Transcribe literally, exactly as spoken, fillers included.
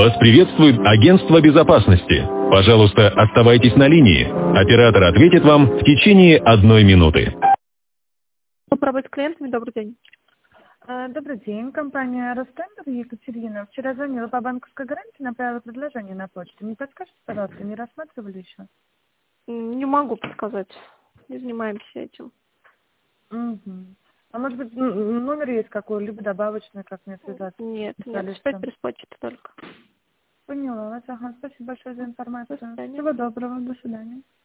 Вас приветствует агентство безопасности. Пожалуйста, оставайтесь на линии. Оператор ответит вам в течение одной минуты. Попробовать с клиентами. Добрый день. А, Добрый день, компания Ростендер, Екатерина. Вчера звонила по банковской гарантии, направила предложение на почту. Не подскажете, пожалуйста, не рассматривали еще? М, Не могу подсказать. Не занимаемся этим. Угу. А может быть, н- номер есть какой-либо добавочный, как мне связаться? Нет, с нет, специалистом? спать почте только. Поняла вас. Ага, спасибо большое за До информацию. свидания. Всего доброго, до свидания.